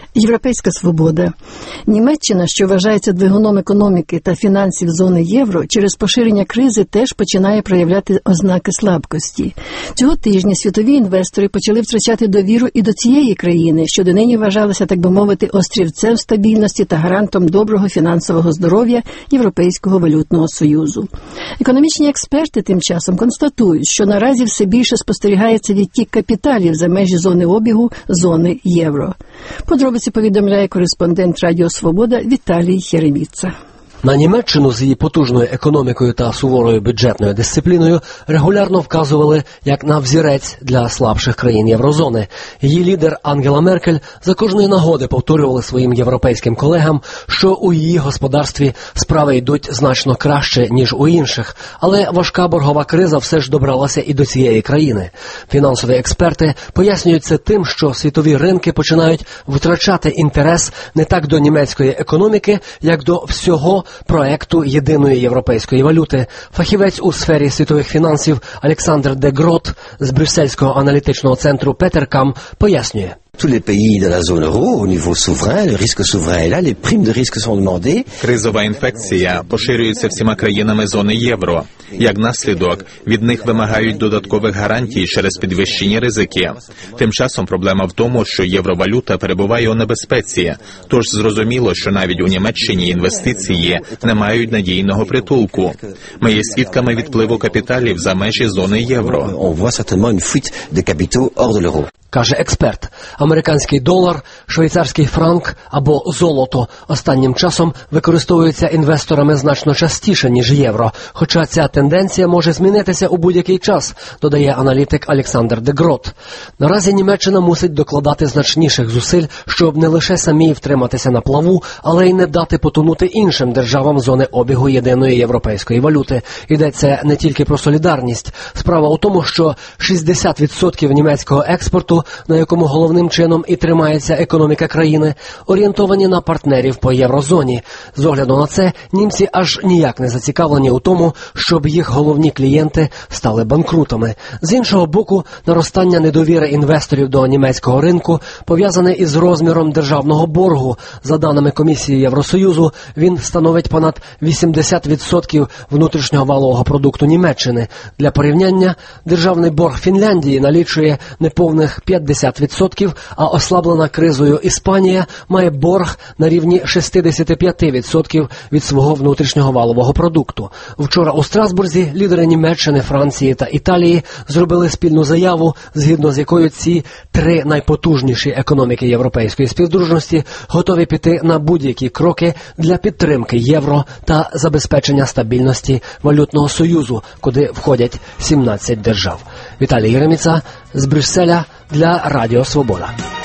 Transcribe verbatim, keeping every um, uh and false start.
Європейська свобода. Німеччина, що вважається двигуном економіки та фінансів зони євро, через поширення кризи теж починає проявляти ознаки слабкості. Цього тижня світові інвестори почали втрачати довіру і до цієї країни, що донині вважалася, так би мовити, острівцем стабільності та гарантом доброго фінансового здоров'я Європейського валютного союзу. Економічні експерти тим часом констатують, що наразі все більше спостерігається відтік капіталів за межі зони обігу зони євро. Подробиці повідомляє кореспондент Радіо Свобода Віталій Хереміца. На Німеччину з її потужною економікою та суворою бюджетною дисципліною регулярно вказували як на взірець для слабших країн єврозони. Її лідер Ангела Меркель за кожної нагоди повторювали своїм європейським колегам, що у її господарстві справи йдуть значно краще, ніж у інших. Але важка боргова криза все ж добралася і до цієї країни. Фінансові експерти пояснюють це тим, що світові ринки починають втрачати інтерес не так до німецької економіки, як до всього проекту єдиної європейської валюти. Фахівець у сфері світових фінансів Олександр де Грот з Брюссельського аналітичного центру Петеркам пояснює. Tous les pays de la zone euro, au niveau souverain, le risque souverain est là, les primes de risque sont demandées. Кризова інфекція поширюється всіма країнами зони євро. Як наслідок, від них вимагають додаткових гарантій через підвищені ризики. Тим часом проблема в тому, що євровалюта перебуває у небезпеці. Тож зрозуміло, що навіть у Німеччині інвестиції не мають надійного притулку. Ми є свідками відпливу капіталів за межі зони євро. On voit certainement une fuite de capitaux hors de l'euro. Каже експерт, американський долар, швейцарський франк або золото останнім часом використовуються інвесторами значно частіше, ніж євро. Хоча ця тенденція може змінитися у будь-який час, додає аналітик Олександр де Грот. Наразі Німеччина мусить докладати значніших зусиль, щоб не лише самій втриматися на плаву, але й не дати потонути іншим державам зони обігу єдиної європейської валюти. Йдеться не тільки про солідарність. Справа у тому, що шістдесят відсотків німецького експорту, на якому головним чином і тримається економіка країни, орієнтовані на партнерів по єврозоні. З огляду на це, німці аж ніяк не зацікавлені у тому, щоб їх головні клієнти стали банкрутами. З іншого боку, наростання недовіри інвесторів до німецького ринку пов'язане із розміром державного боргу. За даними Комісії Євросоюзу, він становить понад вісімдесят відсотків внутрішнього валового продукту Німеччини. Для порівняння, державний борг Фінляндії налічує неповних п'ятдесят відсотків, а ослаблена кризою Іспанія має борг на рівні шістдесят п'ять відсотків від свого внутрішнього валового продукту. Вчора у Страсбурзі лідери Німеччини, Франції та Італії зробили спільну заяву, згідно з якою ці три найпотужніші економіки європейської співдружності готові піти на будь-які кроки для підтримки євро та забезпечення стабільності валютного союзу, куди входять сімнадцять держав. Віталій Єреміца з Брюсселя для Радіо Свобода.